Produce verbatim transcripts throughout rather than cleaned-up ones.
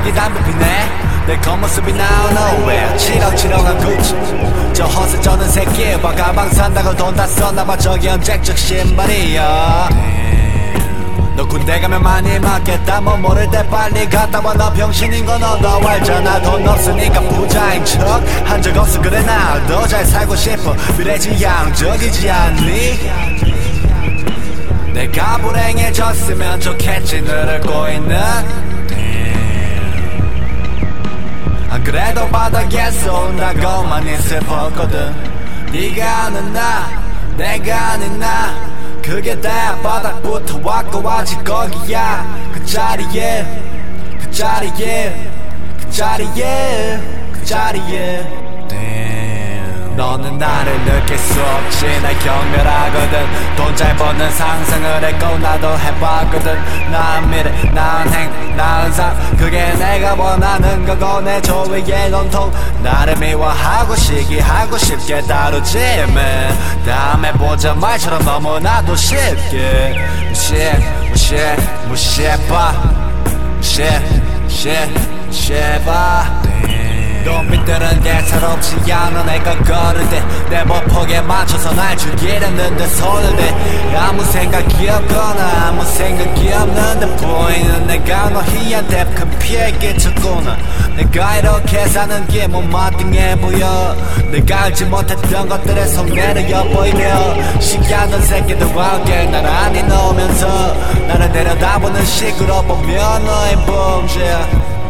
여기 담배 피네 내 겉모습이 now nowhere 치렁치렁한 구찌 저 허세 저는 새끼 봐 가방 산다고 돈 다 썼나봐 저기 언제적 신발이야 너 군대 가면 많이 맞겠다 뭐 모를 때 빨리 갔다 와 너 병신인 건 너도 알잖아 돈 없으니까 부자인 척 한 적 없어 그래 나도 잘 살고 싶어 미래지향적이지 않니 내가 불행해졌으면 좋겠지 너를 꼬이는 안 그래도 바닥에서 온다고 많이 슬펐거든 네가 아는 나 내가 아는 나 그게 다 바닥부터 왔고 아직 거기야 그 자리에 그 자리에 그 자리에 그 자리에 너는 나를 느낄 수 없지 날 경멸하거든 돈 잘 버는 상상을 했고 나도 해봤거든 난 미래 난 행 난 상 그게 내가 원하는 거고 내 조위의 온통 나를 미워하고 시기하고 쉽게 다루지 man 다음에 보자 말처럼 너무나도 쉽게 무시해 무시해 무시해봐 무시해 무시해 무시해봐 눈빛들은 예사롭지 않아 내가 걸을 때 내 보폭에 맞춰서 날 죽이려는데 손을 대 아무 생각이 없거나 아무 생각이 없는데 보이는 내가 너희한테 큰 피해 끼쳤구나 내가 이렇게 사는 게 못마땅해 보여 내가 알지 못했던 것들의 속내를 엿보이며 신기하던 새끼들과 함께 나란히 놓으면서 나를 내려다보는 식으로 보면 너의 범죄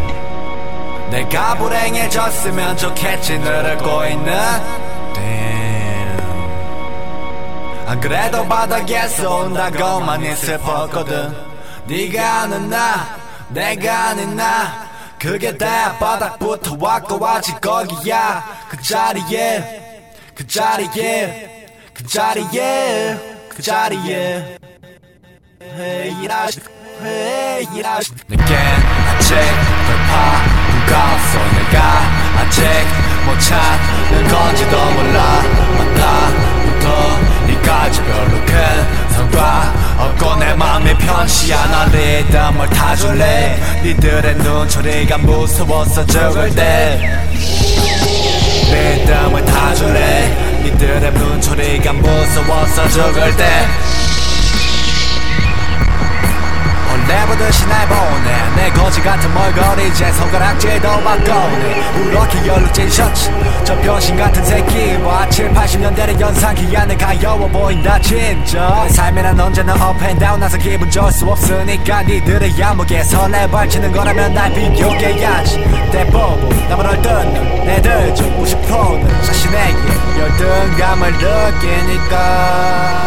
내가 불행해졌으면 좋겠지 너를 꼬이는 Damn. 안 그래도 바닥에서 온다고 많이 슬펐거든 네가 아는 나 내가 아는 나 그게 다 바닥부터 왔고 아직 거기야 그 자리에 그 자리에 그 자리에 그 자리에 Hey 이라시 Hey 이라시 내겐 아직 돌파 가서 내가 아직 못 찾는 건지도 몰라 맞다부터 니까지 별로 큰 상관 없고 내 맘이 편치 않아 리듬을 타줄래 니들의 눈초리가 무서워서 죽을 때 리듬을 타줄래 니들의 눈초리가 무서워서 죽을 때 내보듯이 날 보네 내 거지같은 멀거리 이제 손가락질도 바꿔네 우렇게 연룩진 셔츠 저 병신같은 새끼와 칠, 팔십 년대를 연상케 하는 가여워 보인다 진짜 내 삶에는 언제나 up and down 나서 기분 좋을 수 없으니까 니들의 야목에 설레 발치는 거라면 날 비교해야지 대부분 나만 얼뜬 애들 중 오십 퍼센트는 자신에게 열등감을 느끼니까